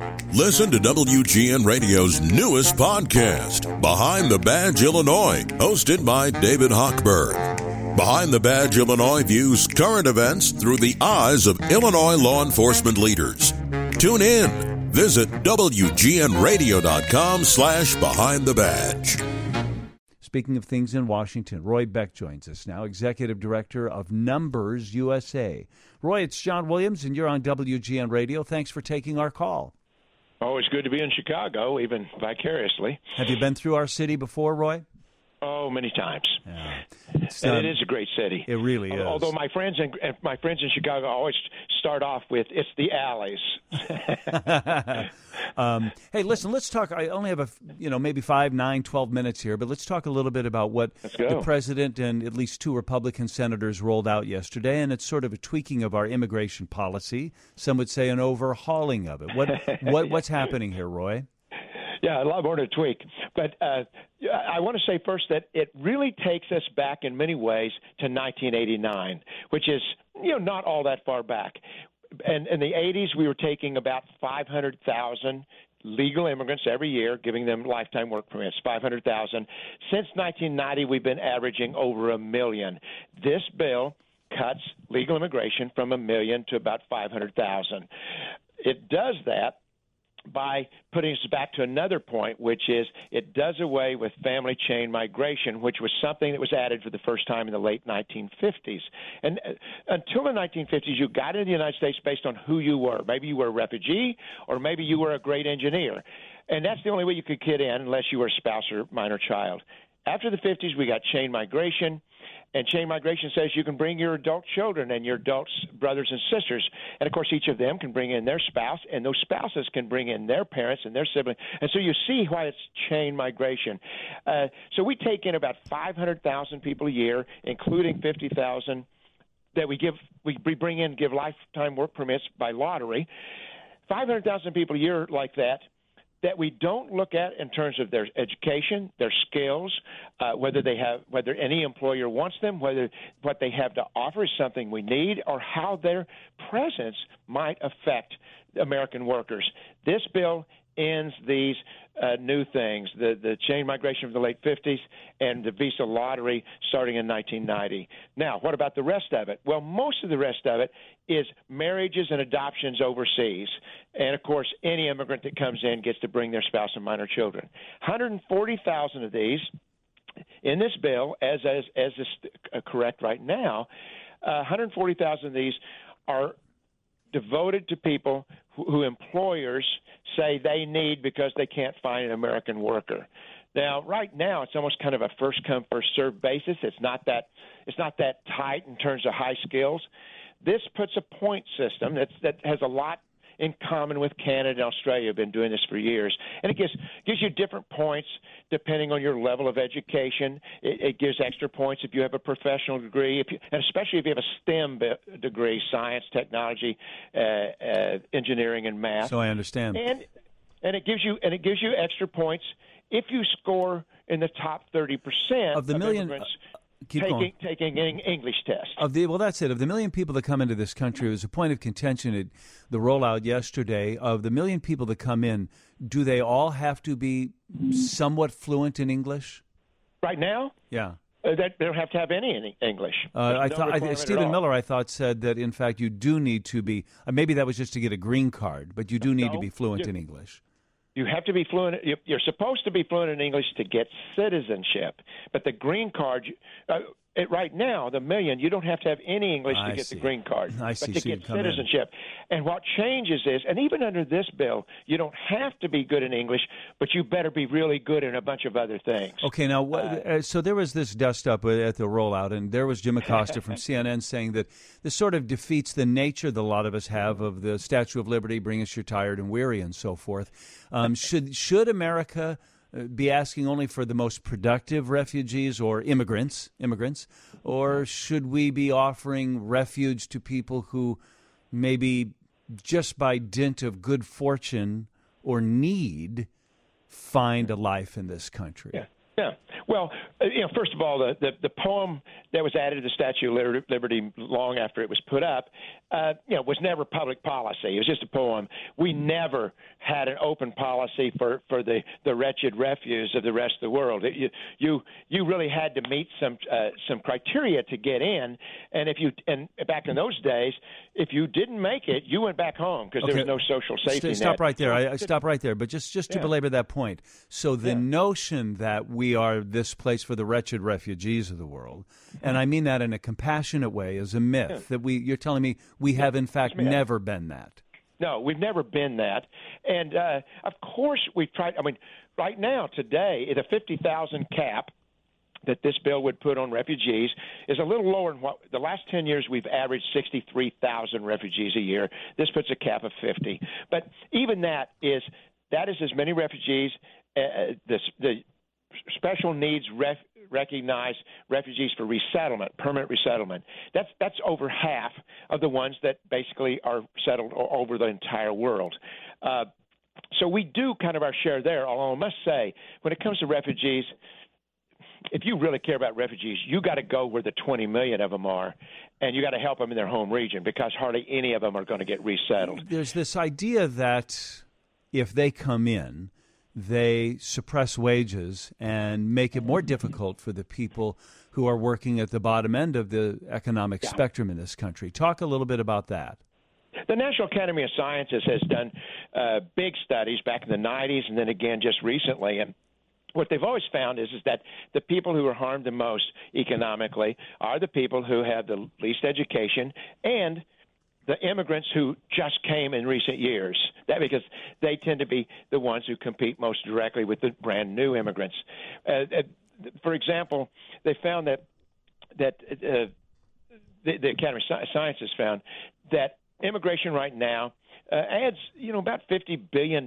Listen to WGN Radio's newest podcast, Behind the Badge Illinois, hosted by David Hochberg. Behind the Badge Illinois views current events through the eyes of Illinois law enforcement leaders. Tune in. Visit WGNRadio.com/Behind the Badge. Speaking of things in Washington, Roy Beck joins us now, Executive Director of Numbers USA. Roy, it's John Williams, and you're on WGN Radio. Thanks for taking our call. Always good to be in Chicago, even vicariously. Have you been through our city before, Roy? Oh, many times. Yeah. And it is a great city. It really is. Although my friends in Chicago always start off with, it's the alleys. Hey, listen, let's talk. I only have maybe 5, 9, 12 minutes here, but let's talk a little bit about what the president and at least 2 Republican senators rolled out yesterday, and it's sort of a tweaking of our immigration policy. Some would say an overhauling of it. What's happening here, Roy? Yeah, a lot more to tweak. But I want to say first that it really takes us back in many ways to 1989, which is, not all that far back. And in the 80s, we were taking about 500,000 legal immigrants every year, giving them lifetime work permits, 500,000. Since 1990, we've been averaging over 1 million. This bill cuts legal immigration from 1 million to about 500,000. It does that by putting us back to another point, which is it does away with family chain migration, which was something that was added for the first time in the late 1950s. And until the 1950s, you got into the United States based on who you were. Maybe you were a refugee, or maybe you were a great engineer. And that's the only way you could get in unless you were a spouse or minor child. After the 50s, we got chain migration. And chain migration says you can bring your adult children and your adult brothers and sisters. And, of course, each of them can bring in their spouse, and those spouses can bring in their parents and their siblings. And so you see why it's chain migration. So we take in about 500,000 people a year, including 50,000 that we bring in, give lifetime work permits by lottery. 500,000 people a year like that we don't look at in terms of their education, their skills, whether any employer wants them, whether what they have to offer is something we need, or how their presence might affect American workers. This bill ends these new things, the chain migration of the late 50s and the visa lottery starting in 1990. Now, what about the rest of it? Well, most of the rest of it is marriages and adoptions overseas. And, of course, any immigrant that comes in gets to bring their spouse and minor children. 140,000 of these in this bill, as is correct right now, 140,000 of these are devoted to people who employers say they need because they can't find an American worker. Now, right now, it's almost kind of a first-come, first-served basis. It's not that tight in terms of high skills. This puts a point system that has a lot in common with Canada and Australia. Have been doing this for years, and it gives you different points depending on your level of education. It gives extra points if you have a professional degree, and especially if you have a STEM degree: science, technology, engineering, and math. So I understand. And it gives you extra points if you score in the top 30% of the million immigrants taking an English test. Well, that's it. Of the 1 million people that come into this country, it was a point of contention at the rollout yesterday. Of the 1 million people that come in, do they all have to be somewhat fluent in English? Right now? Yeah. They don't have to have any English. Stephen Miller, I thought, said that, in fact, you do need to be, maybe that was just to get a green card, but you do need to be fluent in English. You have to be fluent. You're supposed to be fluent in English to get citizenship. But the green card, right now, the 1 million, you don't have to have any English to get the green card. But to get citizenship. And what changes is, and even under this bill, you don't have to be good in English, but you better be really good in a bunch of other things. Okay, now, so there was this dust-up at the rollout, and there was Jim Acosta from CNN saying that this sort of defeats the nature that a lot of us have of the Statue of Liberty, bring us your tired and weary, and so forth. Should America be asking only for the most productive refugees or immigrants, or should we be offering refuge to people who maybe just by dint of good fortune or need find a life in this country? Yeah. Yeah. Well, first of all, the poem that was added to the Statue of Liberty long after it was put up, was never public policy. It was just a poem. We never had an open policy for the wretched refuse of the rest of the world. You really had to meet some criteria to get in, and back in those days, if you didn't make it, you went back home because there was no social safety net. Stop right there. I stop right there. But just to belabor that point, so the notion that we are this place for the wretched refugees of the world, and I mean that in a compassionate way, is a myth. That you're telling me we have in fact never been that. No, we've never been that. And of course we've tried. I mean, right now, today, the 50,000 cap that this bill would put on refugees is a little lower than what the last 10 years we've averaged 63,000 refugees a year. This puts a cap of 50. But even that is as many refugees. The special needs recognize refugees for resettlement, permanent resettlement. That's over half of the ones that basically are settled over the entire world. So we do kind of our share there, although I must say, when it comes to refugees, if you really care about refugees, you got to go where the 20 million of them are, and you got to help them in their home region because hardly any of them are going to get resettled. There's this idea that if they come in, they suppress wages and make it more difficult for the people who are working at the bottom end of the economic spectrum in this country. Talk a little bit about that. The National Academy of Sciences has done big studies back in the 90s and then again just recently, and what they've always found is that the people who are harmed the most economically are the people who have the least education and the immigrants who just came in recent years. That because they tend to be the ones who compete most directly with the brand new immigrants. For example, they found that the Academy of Sciences found that immigration right now adds about $50 billion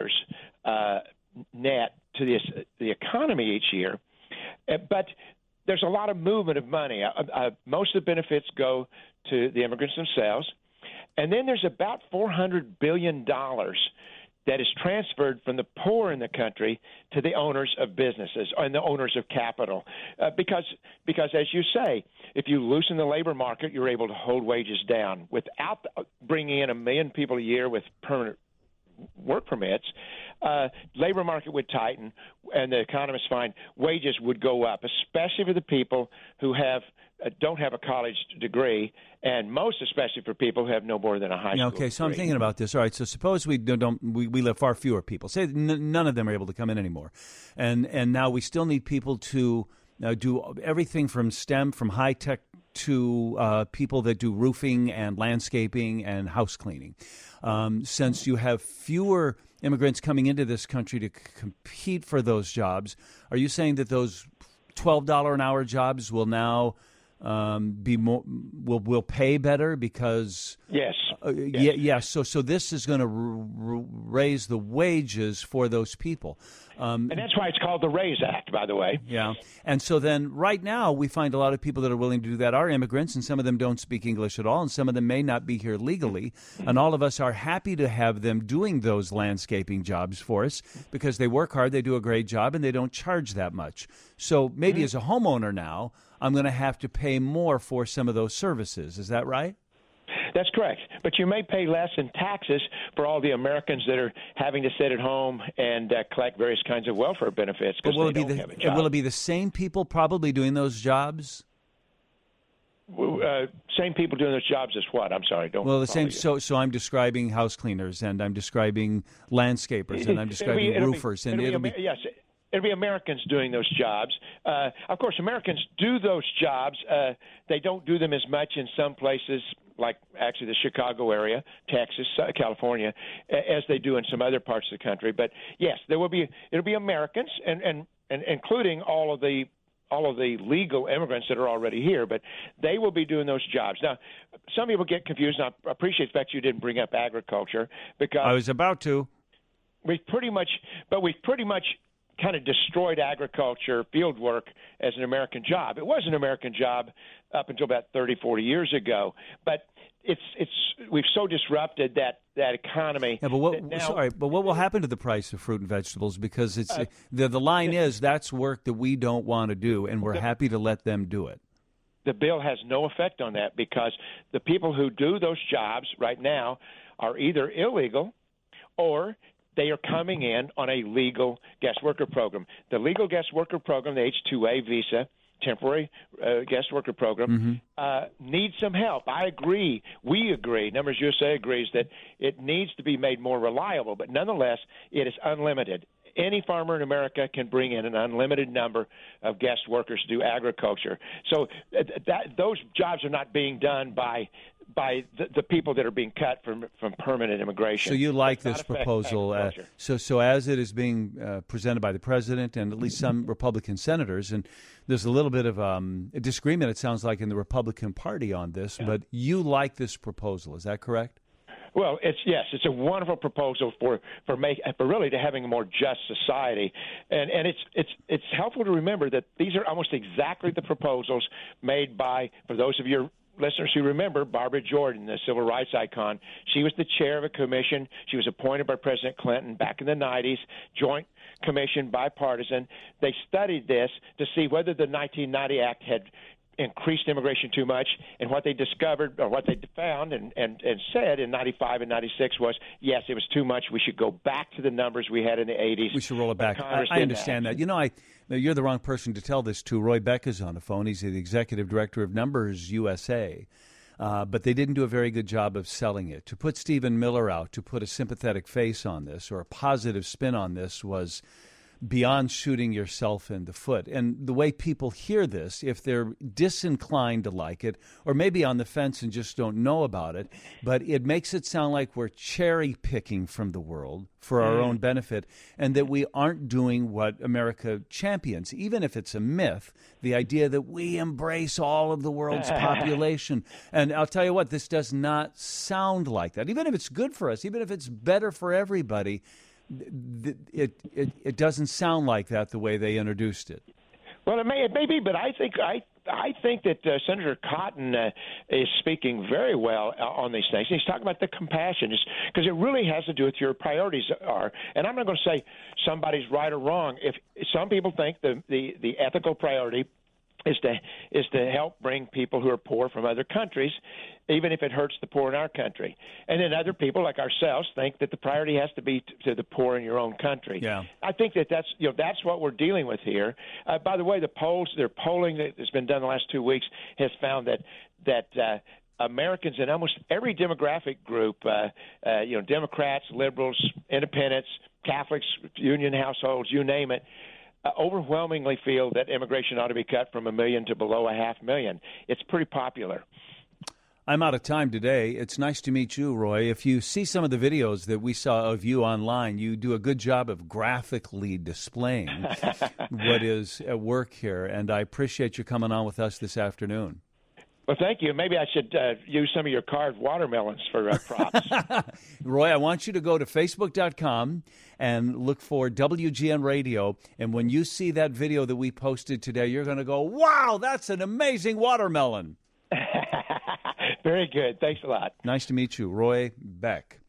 net to the economy each year, but there's a lot of movement of money. Most of the benefits go to the immigrants themselves, and then there's about $400 billion that is transferred from the poor in the country to the owners of businesses and the owners of capital. Because as you say, if you loosen the labor market, you're able to hold wages down. Without bringing in 1 million people a year with permanent work permits, labor market would tighten, and the economists find wages would go up, especially for the people who don't have a college degree, and most especially for people who have no more than a high school degree. So I'm thinking about this. All right, so suppose we let far fewer people. Say none of them are able to come in anymore, and now we still need people to do everything from STEM, from high tech to people that do roofing and landscaping and house cleaning. Since you have fewer immigrants coming into this country to compete for those jobs, are you saying that those $12 an hour jobs will now be more will pay better because yes. Yes. So this is going to raise the wages for those people, and that's why it's called the RAISE Act, by the way. Yeah. And so then right now we find a lot of people that are willing to do that are immigrants, and some of them don't speak English at all, and some of them may not be here legally, and all of us are happy to have them doing those landscaping jobs for us because they work hard, they do a great job, and they don't charge that much. So maybe as a homeowner now, I'm going to have to pay more for some of those services. Is that right? That's correct. But you may pay less in taxes for all the Americans that are having to sit at home and collect various kinds of welfare benefits because they don't have a job. Will it be the same people probably doing those jobs? Same people doing those jobs as what? I'm sorry. Don't. Well, the same. So I'm describing house cleaners, and I'm describing landscapers, and I'm describing roofers, and it'll be yes. It'll be Americans doing those jobs. Of course, Americans do those jobs. They don't do them as much in some places, like actually the Chicago area, Texas, California, as they do in some other parts of the country. But yes, it'll be Americans, and including all of the legal immigrants that are already here, but they will be doing those jobs. Now, some people get confused, and I appreciate the fact you didn't bring up agriculture because I was about to. We've pretty much kind of destroyed agriculture, field work as an American job. It was an American job up until about 30, 40 years ago. But we've so disrupted that economy. Yeah, but what will happen to the price of fruit and vegetables? Because it's the line is that's work that we don't want to do, and we're happy to let them do it. The bill has no effect on that because the people who do those jobs right now are either illegal or they are coming in on a legal guest worker program. The legal guest worker program, the H-2A visa, temporary guest worker program, needs some help. I agree. We agree. Numbers USA agrees that it needs to be made more reliable, but nonetheless, it is unlimited. Any farmer in America can bring in an unlimited number of guest workers to do agriculture. So those jobs are not being done by the people that are being cut from permanent immigration. So you like this proposal. So as it is being presented by the president and at least some Republican senators, and there's a little bit of a disagreement, it sounds like, in the Republican Party on this, but you like this proposal. Is that correct? Well, it's a wonderful proposal for really to having a more just society, and it's helpful to remember that these are almost exactly the proposals made by, for those of your listeners who remember, Barbara Jordan, the civil rights icon. She was the chair of a commission. She was appointed by President Clinton back in the 90s, joint commission, bipartisan. They studied this to see whether the 1990 Act had increased immigration too much, and what they discovered or what they found and said in 95 and 96 was, yes, it was too much. We should go back to the numbers we had in the 80s. We should roll it back. I understand that. You know, you're the wrong person to tell this to. Roy Beck is on the phone. He's the executive director of Numbers USA. But they didn't do a very good job of selling it. To put Stephen Miller out, to put a sympathetic face on this or a positive spin on this was beyond shooting yourself in the foot. And the way people hear this, if they're disinclined to like it, or maybe on the fence and just don't know about it, but it makes it sound like we're cherry picking from the world for our own benefit, and that we aren't doing what America champions, even if it's a myth, the idea that we embrace all of the world's population. And I'll tell you what, this does not sound like that. Even if it's good for us, even if it's better for everybody, it doesn't sound like that the way they introduced it. Well, it may be, but I think that Senator Cotton is speaking very well on these things. He's talking about the compassion, because it really has to do with your priorities are. And I'm not going to say somebody's right or wrong. If some people think the ethical priority is to help bring people who are poor from other countries, even if it hurts the poor in our country. And then other people like ourselves think that the priority has to be to the poor in your own country. Yeah. I think that's what we're dealing with here. By the way, the polling that has been done the last 2 weeks has found that Americans in almost every demographic group, Democrats, liberals, independents, Catholics, union households, you name it, overwhelmingly feel that immigration ought to be cut from 1 million to below 500,000. It's pretty popular. I'm out of time today. It's nice to meet you, Roy. If you see some of the videos that we saw of you online, you do a good job of graphically displaying what is at work here, and I appreciate you coming on with us this afternoon. Well, thank you. Maybe I should use some of your carved watermelons for props. Roy, I want you to go to Facebook.com and look for WGN Radio, and when you see that video that we posted today, you're going to go, wow, that's an amazing watermelon. Very good. Thanks a lot. Nice to meet you, Roy Beck.